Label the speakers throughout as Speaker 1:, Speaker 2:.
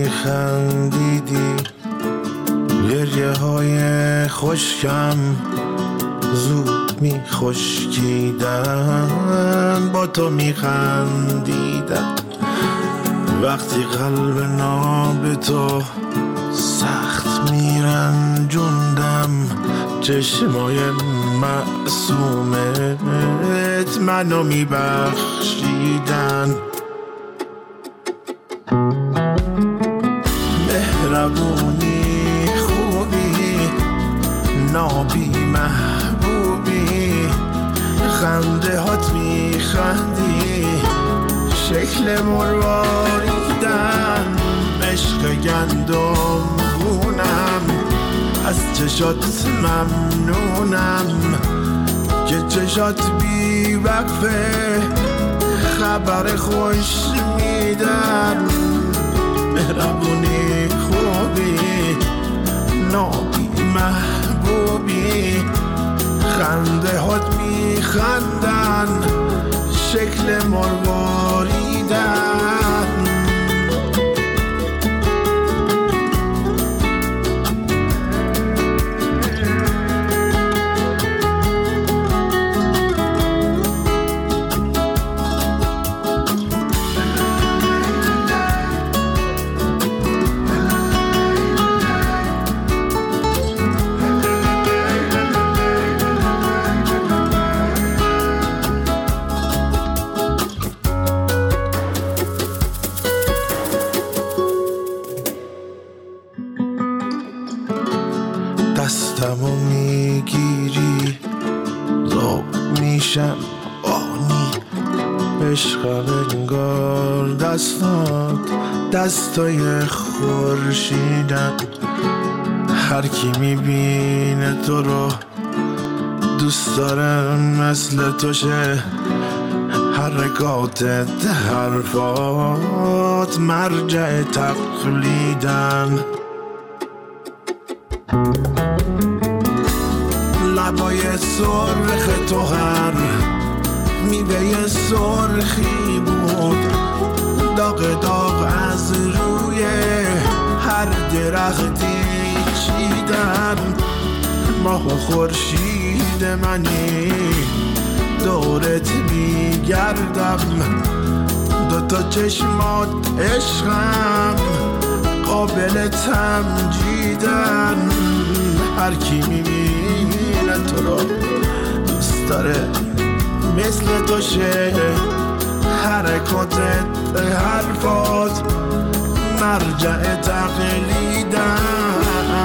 Speaker 1: میخندیدی، گریه های خشکم زود میخشکیدن، با تو میخندیدم. وقتی قلب ناب تو سخت میرنجوندم، چشمای معصومت منو میبخشیدن. مهربونی خوبی، نابی محبوبی، خنده هات میخندی، شکل مرواریدن، عشق گندم گونم، از چشات ممنونم که چشات بی وقفه خبر خوش میدن. مهربونی خوبی، نابی محبوبی، خنده هات میخندن، شکل مرواریدن. دستمو میگیری زوب میشم آنی، عشقم انگار دستات دستای خورشیدن. هر کی میبینه تو رو دوست داره مثل تو شه، حرکاتت حرفات مرجع تقلیدن. لبای سرخ تو هر میوه سرخی بود، داغ داغ از روی هر درختی چیدن. ماه و خورشید منی دورت میگردم، دوتا چشمات عشقم قابل تمجیدن. هر کی میبینه تو رو دوست داره مثل تو شه، حرکاتت حرفات مرجع تقلیدن.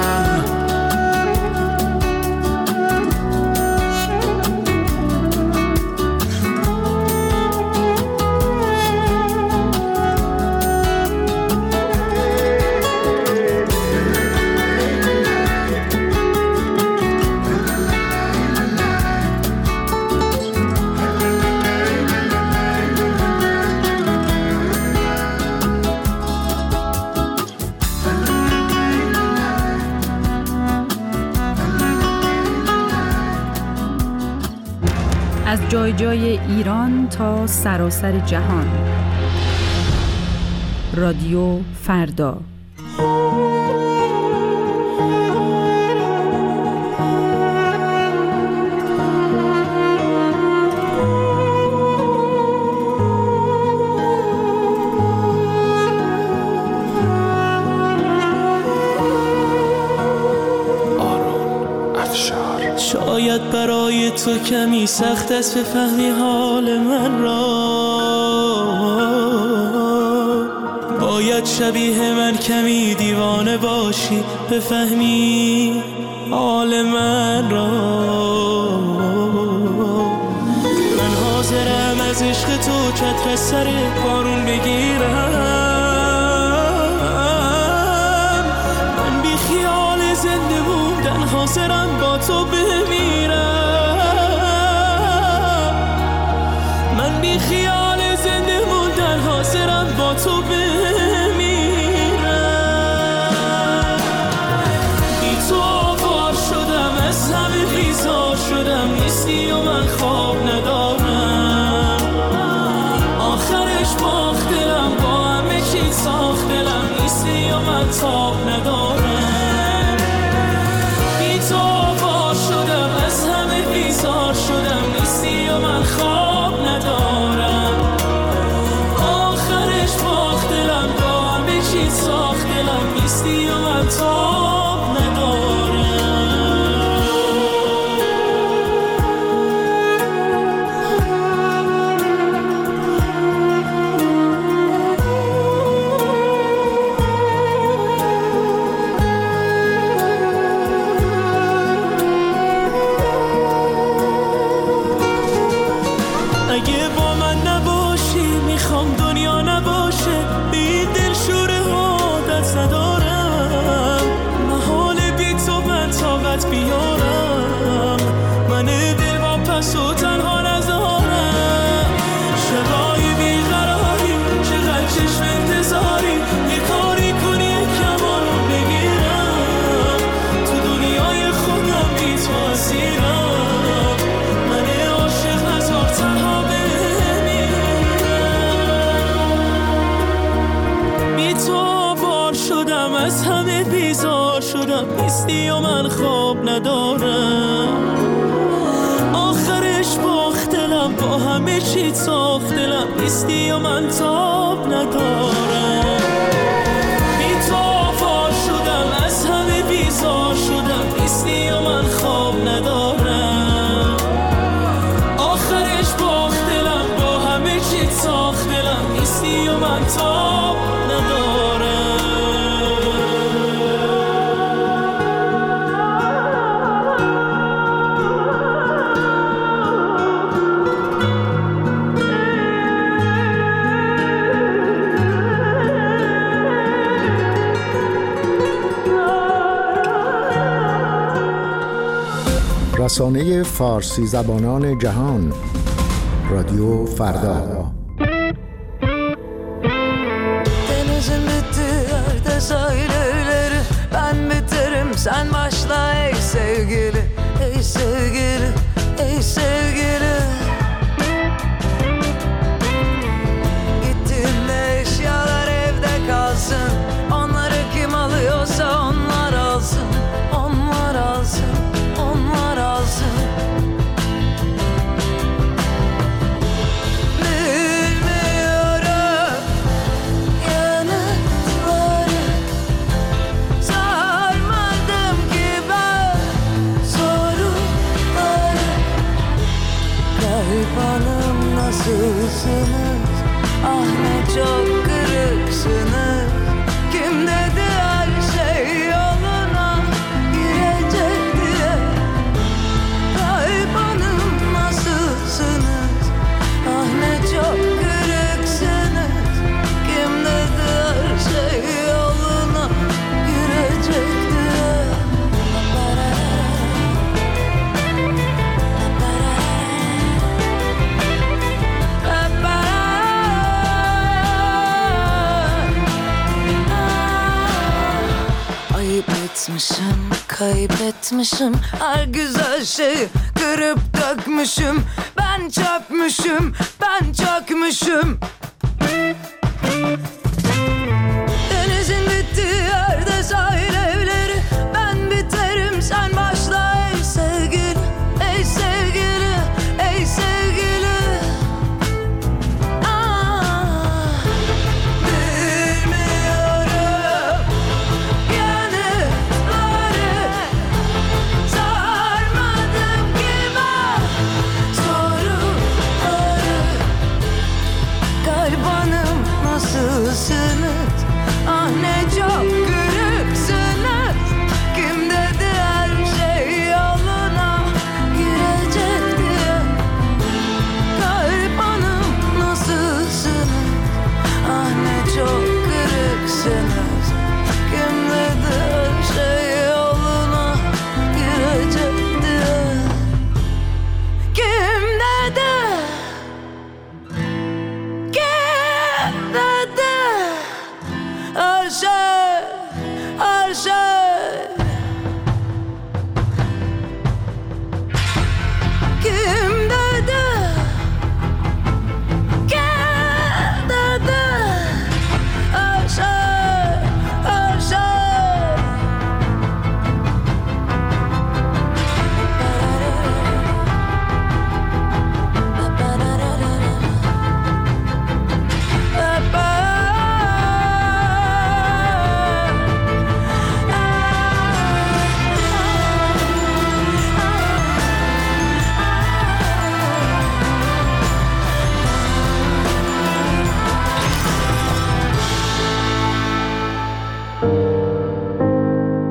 Speaker 2: از جای جای ایران تا سراسر جهان. رادیو فردا.
Speaker 3: شاید برای تو کمی سخت است بفهمی حال من را، باید شبیه من کمی دیوانه باشی بفهمی حال من را. من حاضرم از عشق تو چتر سر بارون بگیرم، من بی خیال زنده موندن حاضرم با تو بمیرم، من بی خیال زنده موندن حاضرم با تو بمیرم. بی تو آوار شدم، از همه بیزار شدم، نیستی و من خواب ندارم، آخرش باخت دلم، با همه چی ساخت دلم، نیستی و من تاب ندارم. بی تو آوار شدم، از همه بیزار شدم، نیستی و من خواب ندارم. آخرش باخت دلم، با همه چیز ساخت دلم، نیستی و من تاب ندارم. اگه با من نباشی میخوام دنیا نباشه، بی دل شوره عادت ندارم. محال بی تو من طاقت بیارم، من دل با پس و تنها نذارم. شبای بیقراری چقدر چشم انتظاری، یه کاری کنی یه کمان رو بگیرم. تو دنیای خودم بی تو اسیرم، من عاشق نزار تنها شدم، از همه بیزار شدم، نیستی و من خواب ندارم. آخرش باخت دلم، با همه چی ساخت دلم، نیستی و من تاب ندارم. بی تو آوار شدم، از همه بیزار شدم، نیستی و من خواب ندارم. آخرش باخت دلم، با همه چی ساخت دلم، نیستی و من تاب ندارم.
Speaker 4: رسانه فارسی زبانان جهان، رادیو فردا.
Speaker 5: Denizin bittiği yerde sahil evleri, ben biterim sen başla ey sevgili, ey sevgili, ey sevgili. Gittiğinde eşyalar evde kalsın, onları kim alıyorsa onlar alsın, onlar alsın, onlar alsın. Nasılsınız? Ah ne çok kırıksınız. Kim dedi her şey yoluna girecek diye? Gayb Hanım nasılsınız? Ah ne çok kırıksınız. Kim dedi her şey yoluna girecek diye? Etmişim, kaybetmişim her güzel şeyi, kırıp dökmüşüm. Ben çökmüşüm, ben çökmüşüm. Denizin bittiği yerde sahil evleri, ben biterim sen başla ey sevgili, ey sevgili, ey sevgili.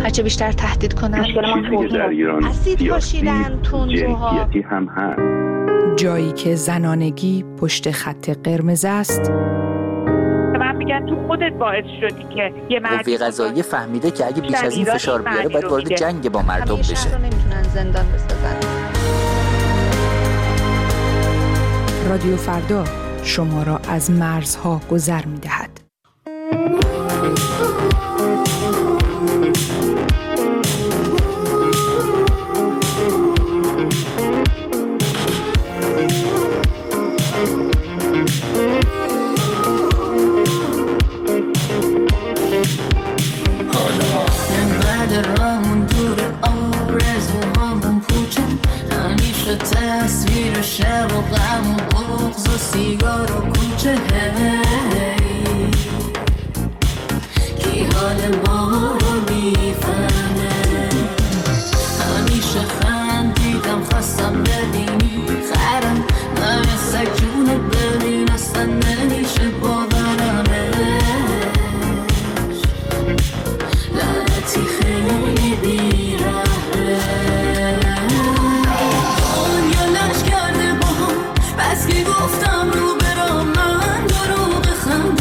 Speaker 6: هرچه بیشتر تهدید کنن.
Speaker 7: مشکل ما توهین
Speaker 8: در ایران
Speaker 6: اسید پاشیدن، تندروها،
Speaker 8: جنسیتی هم هست.
Speaker 2: جایی که زنانگی پشت خط قرمز است.
Speaker 9: من میگن تو خودت باعث شدی که یه
Speaker 10: قوه قضاییه فهمیده که اگه بیش از این فشار بیاره باید وارد جنگ با مردم بشه.
Speaker 6: شهر رو نمیتونن زندان بسازن.
Speaker 2: رادیو فردا شما را از مرزها گذر می‌دهد.
Speaker 5: تصویر شب و غم و بغض و سیگار و کوچه کی حال ما رو میفهمه. همیشه خندیدم خواستم ببینی خرم من سگ جونت ببین اصلا نمیشه باورمش. لعنتی خیلی بیرحمه. بس که گفتم رو برام من دروغ خنده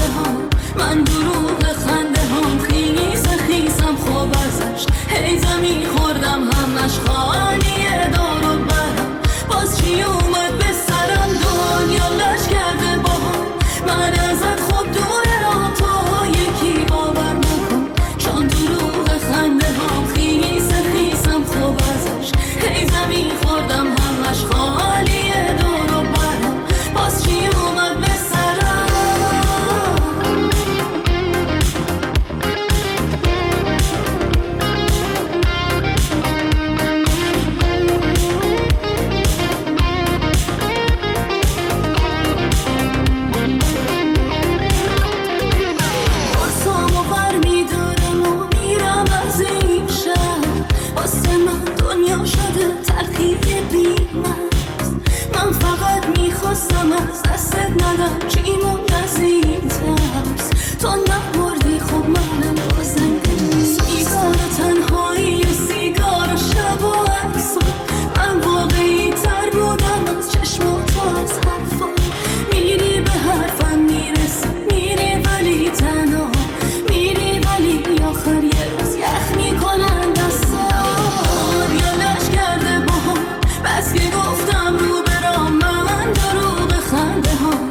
Speaker 5: هم خیسم خوب ازش هی زمین خوردم همش خالیه دار و برم باز چی اومد به سرم دنیا لش کرده با من ازت خوب دوره را تا یکی باور بکن چون دروغ خنده هم خیسم خوب ازش هی زمین خوردم همش خالیه دار و برم باز چی اومد به سرم. بارسامو بر میدارم و میرم از این شهر واسه من دنیا شده تلخی بی‌مرز. من فقط میخواستم از دستت ندم چی موند از این ترس تو نبردی خب منم بازم سیگار تنهایی و سیگار شب و عکس من واقعی تر بودم از چشمات و از حرفا میری به حرفم میرسی میری ولی تنها میری ولی آخر یه روز یخ میکنن دستان یا لش کرده با هم بس که گفتم رو برام من دروغ خنده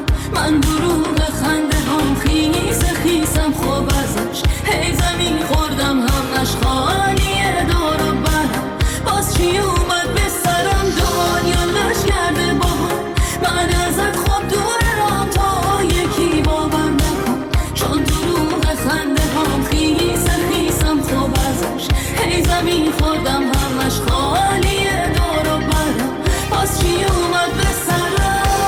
Speaker 5: هم خیسم خوب ازش هی زمین خوردم همش خالیه دار و برم باز چی اومد به سرم دنیا لش کرده با من ازت خوب دوره را تا یکی باور نکن چون دروغ خنده هم خیسم خوب ازش هی زمین خوردم همش خالیه دار و برم باز چی اومد به سرم.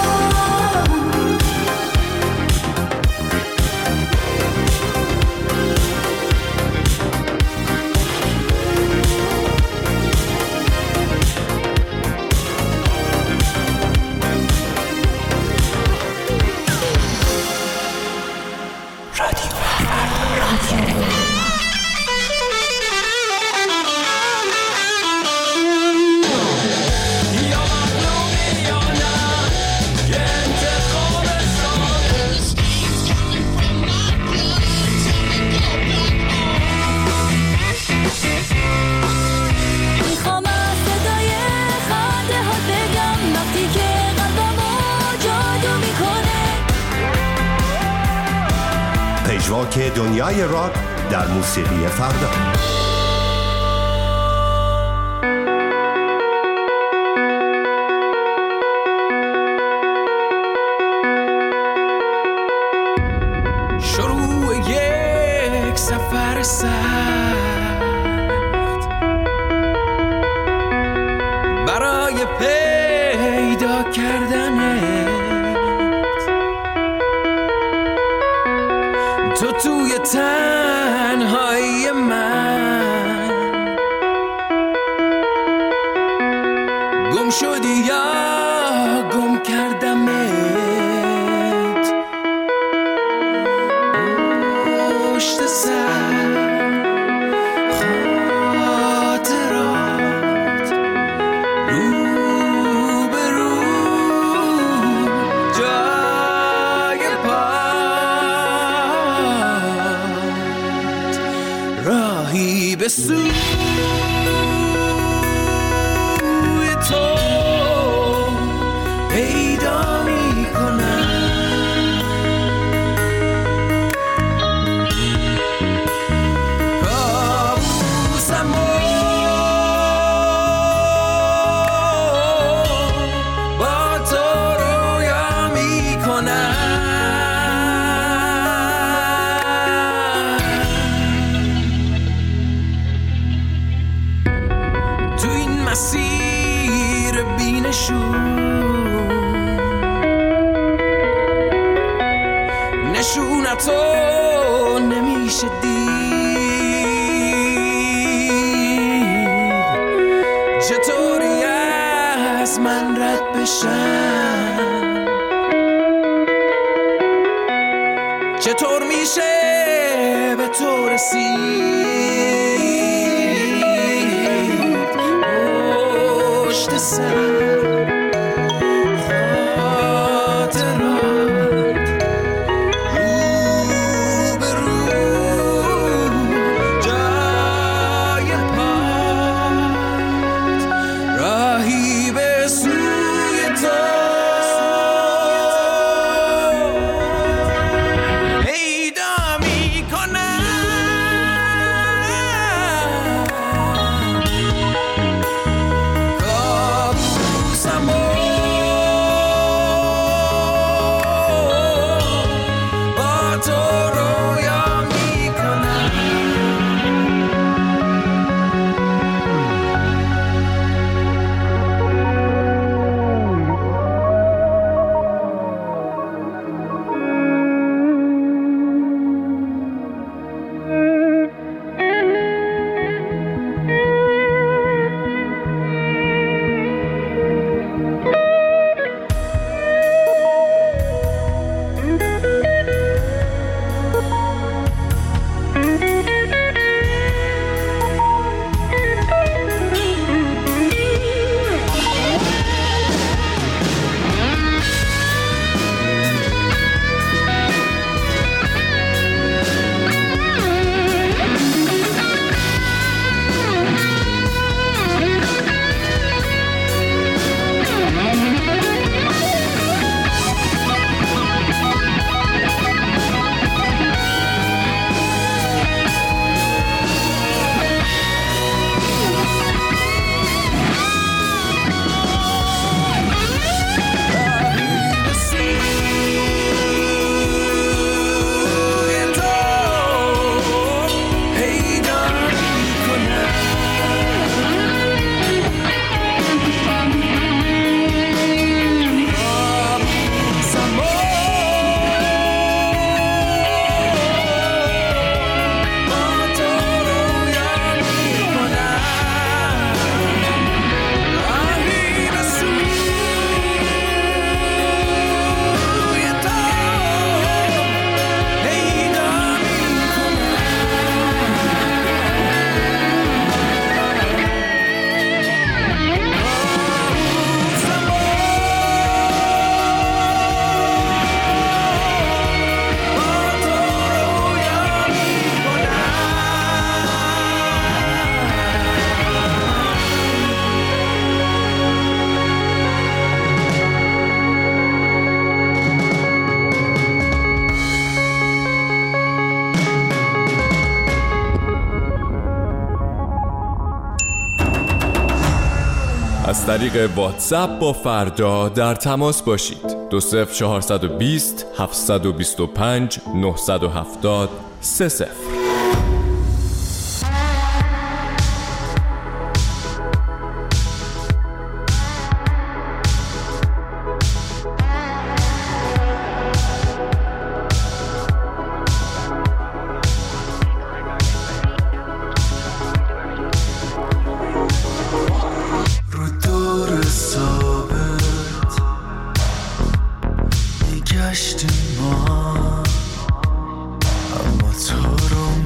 Speaker 11: پژواک دنیای راک در موسیقی فردا.
Speaker 3: شروع یک سفر سخت برای پیدا کردنت تو توی تنهایی من راهی به سوی تو پیدا میکنم. کابوسمو با تو رویا میکنم. تو این مسیر نشونتو نمیشه دید. چطوری از من رد بشن؟ چطور میشه به تو رسید؟ پشت سر
Speaker 7: از طریق واتساپ با فردا در تماس باشید. 20420 725 970 30.
Speaker 1: گشتیم ما، اما تو رو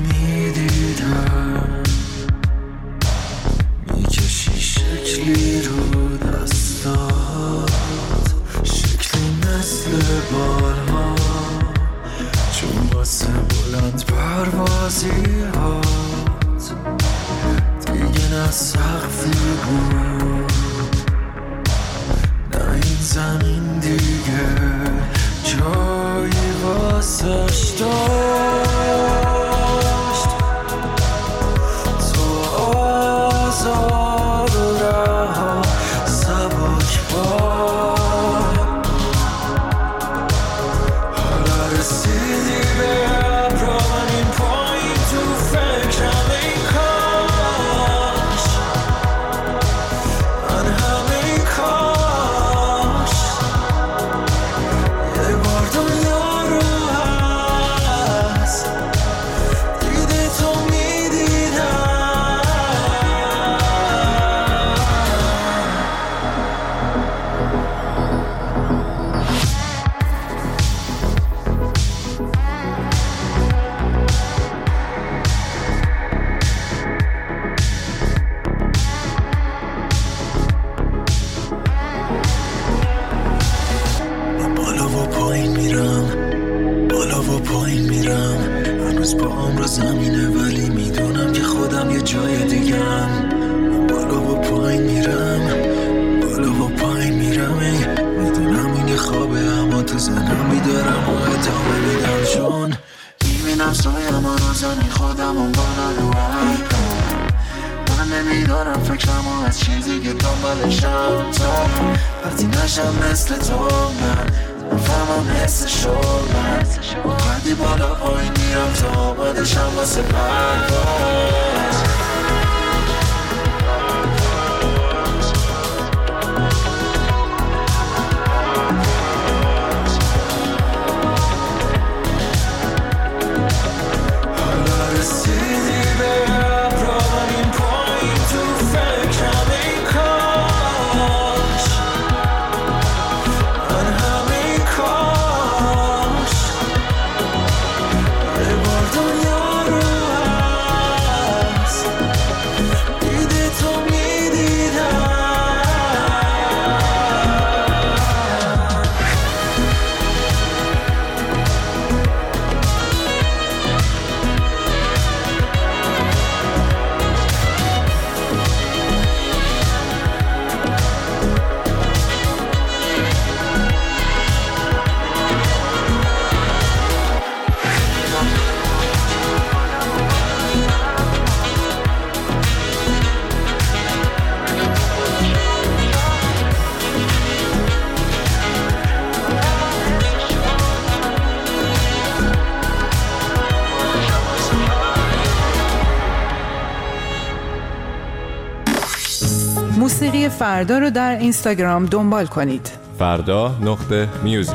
Speaker 8: خودم یه جای دیگم، بالا و پایین میرم، بالا و پایین میرم. میدونم این یه خوابه اما تو زنم میدارم و ادامه میدم، چون میبینم سایم و روزنی خودم اون بالا رو من نمیدارم فکرمو از چیزی که دنبالشم. تا وقتی نشم مثل تو من فهمم حسشو، من وقتی بالا پایین میرم تا آمدشم واسه پرواز. حالا رسیدی به ابرام این پایین تو فکرم ای کاش من همین کاش یه بار دنیا رو از دیده تو میدیدم.
Speaker 2: موسیقی فردا رو در اینستاگرام دنبال کنید.
Speaker 7: فردا.music.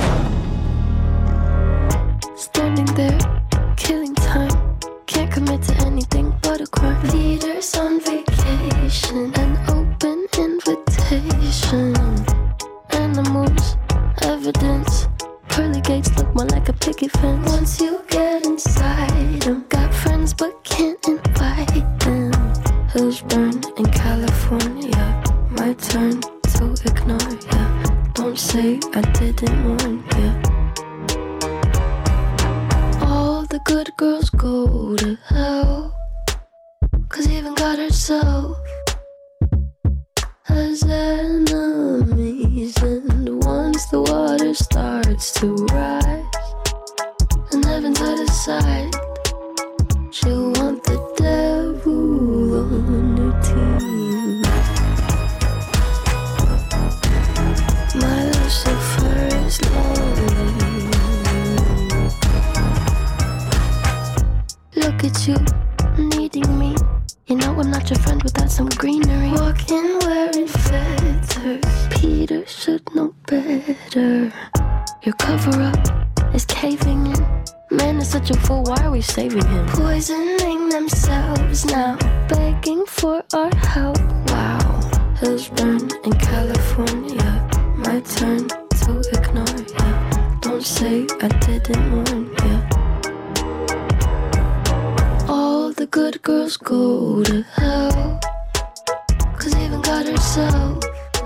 Speaker 5: Standing there, killing time. Can't commit to anything but a crime. Leaders on vacation, an open invitation. Animals, evidence. Pearly gates look more like a picket fence. Once you get inside them, got friends but can't invite them. Hills burn in California, my turn to ignore ya. Don't say I didn't warn ya. All the good girls go to hell, 'cause even God herself has enemies. And once the water starts to rise and heaven's out of sight, she'll want the devil on her team. My Lucifer is lonely. Look at you, needing me. You know I'm not your friend without some greenery. Walking wearing feathers, Peter should know better. Your cover-up is caving in. Man is such a fool, why are we saving him? Poisoning themselves now, begging for our help. Wow, hills burn in California, my turn to ignore ya. Don't say I didn't warn ya. All the good girls go to hell, 'cause even God herself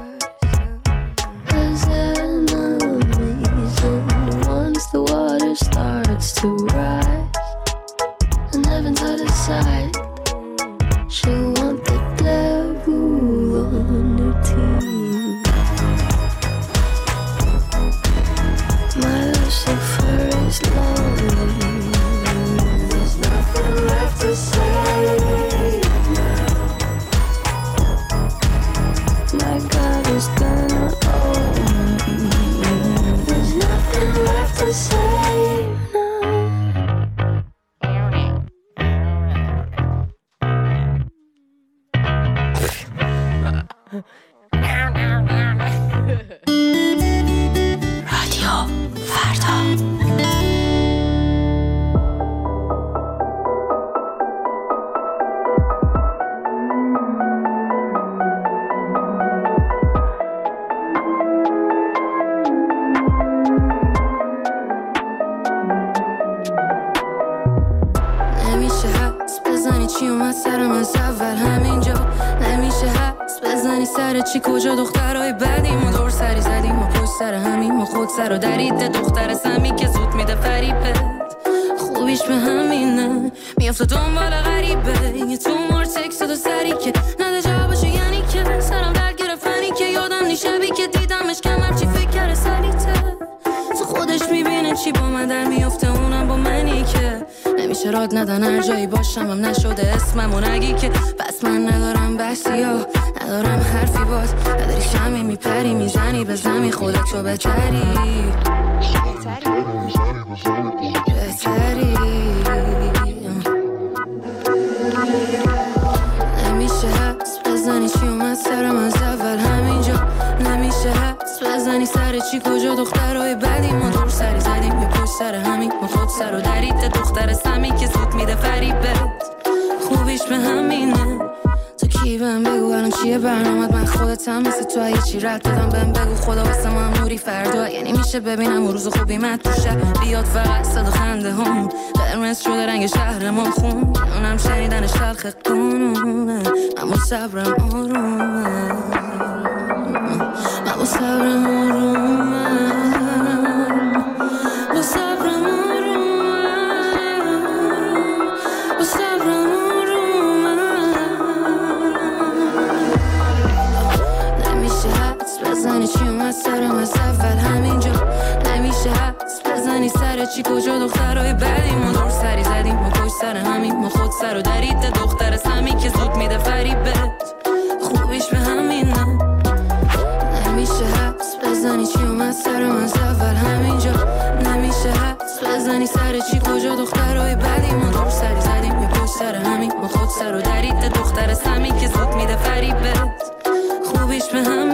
Speaker 5: has enemies. And once the water starts to rise and heaven's out of sight, she'll want the devil on her team. My Lucifer is lonely. There's nothing left to say now. My God is gonna own me. There's nothing left to say now. رادیو فردا. نمیشه حدس بزنی چی اومد سرم از اول همینجا. نمیشه حدس بزنی سر چی کجا دخترهای بدیم و دور سری زدیم و پشت سر همیم و خود سر و درید دختر سمی که زود میده فریبت. خوبی
Speaker 12: خوبیش به همینه میافته دنبال غریبه یه تومار تکست و سری که نده جوابشو یعنی که سرم درد گرفتنی که یادم نیشبی که دیدمش کم هرچی فکر کرده سریته تو خودش میبینه چی با من در میافته اونم با منی که نمیشه راد ندن هر جایی باشم هم نشده اسممو نگی که بس من ندارم بحثی ها ندارم حرفی باز نداری شمی میپری میزنی به زمین خودتو بهتری نمیشه حدس بزنی چی اومد سرم از اول همینجا نمیشه حدس بزنی سر چی کجا دخترهای بدی ما دور سری زدیم یه پشت سر همین ما خود سر و درید دختر سمی که زود میده فریبت خوبیش به همینه تو کی بهم بگو الان چیه برنامت من خودتم مثل تو یه چی رد دادم بهم بگو خدا واسه ما هم نوری فردا یعنی میشه ببینم و روز خوبی من توشه بیاد فقط صدا خنده هم قرمز شده رنگ شهر ما خون اونم شنیدنش تلخ قانونه اما صبرم آرومه اما صبرم آرومه با صبرم آرومه با صبرم آرومه نمیشه حدس بزنی چی اومد سرم از اول همینجا نمیشه حدس بزنی سر چی کجا دخترهای بدی ما دور سری زدیم ما پشت سر همین ما خود سر و درید دختر سمی که زود میده فریبت خوبیش به همینه نمیشه حدس بزنی چی اومد سرم از اول همینجا نمیشه حدس بزنی سر چی کجا دخترهای بدی ما دور سری زدیم یه پشت سر همین ما خود سر و درید دختر سمی که زود میده فریبت خوبیش به همینه